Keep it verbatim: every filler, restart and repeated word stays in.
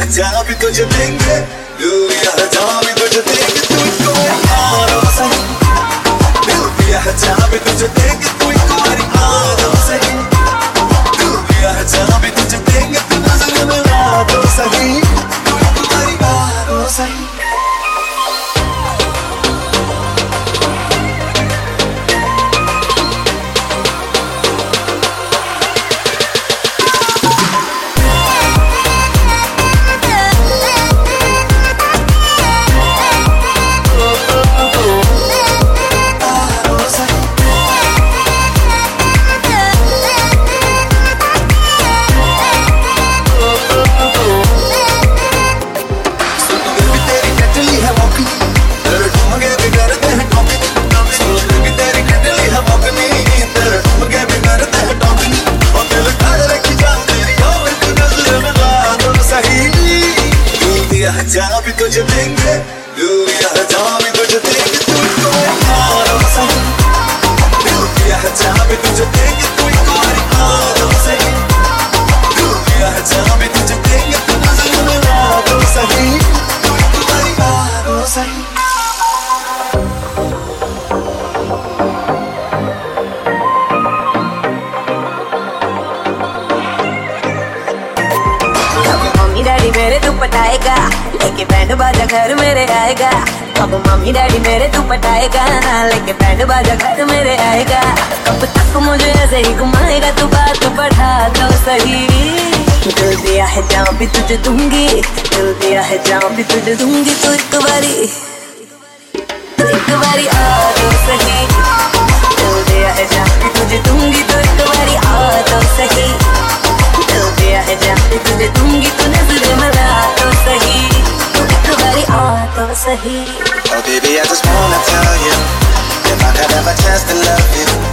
हजार भी तुझे देंगे, लूलिया हजार भी तुझे देंगे, तू एक बारी आ तो सही। लूलिया हजार भी तुझे देंगे, तू एक बारी आ तो सही। लूलिया हजार भी तुझे देंगे, तू नजर में आ तो सही, तू एक बारी आ तो सही। हजार भी तुझे देंगे, लूलिया हजार भी तुझे देंगे, तू एक बारी आ तो सही। लूलिया हजार भी तुझे देंगे, तू एक बारी आ तो सही। लूलिया हजार भी तुझे देंगे, तू नजर में आ तो सही, तू एक बारी आ तो सही। डैडी मेरे तू पटाएगा, लेके बैंड बाजा घर मेरे आएगा। अब मम्मी डैडी मेरे तू पटाएगा, लेके बैंड बाजा घर मेरे आएगा। कब तक मुझे ऐसे ही घुमाएगा, तू बात बढ़ा तो सही। दिल दिया है जान भी तुझे दूंगी, दिल दिया है जान भी तुझे दूंगी, तो एक बारी तो एक बारी आ तो सही। दिल दिया है जान भी तुझे दूंगी, तो एक बारी आ तो सही। दिल दिया है जान भी तुझे दूंगी, तो नजर में आ तो सही, तो एक बारी आ तो सही। Oh baby, I just wanna tell you, if I could have a chance to love you,